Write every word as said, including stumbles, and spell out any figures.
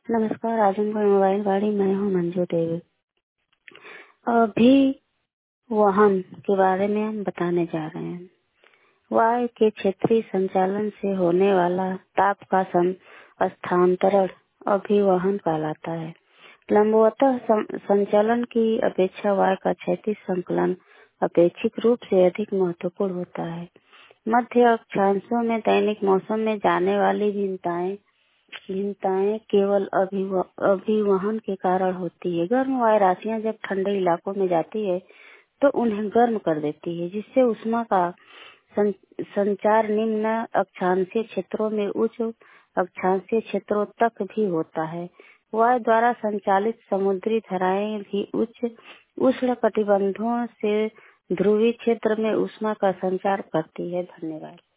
नमस्कार, आजमगढ़ मोबाइल गाड़ी। मैं हूँ मंजू देवी। अभी वहन के बारे में हम बताने जा रहे हैं। वायु के क्षेत्रीय संचालन से होने वाला ताप का सं- स्थानांतरण अभिवहन कहलाता है। लंबवतः सं- संचालन की अपेक्षा वायु का क्षैतिज संकलन अपेक्षित रूप से अधिक महत्वपूर्ण होता है। मध्य अक्षांशों में दैनिक मौसम में जाने वाली भिन्नताएं भिन्नताएं केवल अभिव, अभिवहन के कारण होती है। गर्म वायु राशियां जब ठंडे इलाकों में जाती है तो उन्हें गर्म कर देती है, जिससे उष्मा का सं, संचार निम्न अक्षांशीय क्षेत्रों में उच्च अक्षांशीय क्षेत्रों तक भी होता है। वायु द्वारा संचालित समुद्री धाराएं भी उच्च उष्ण कटिबंधों से ध्रुवीय क्षेत्र में उष्मा का संचार करती है। धन्यवाद।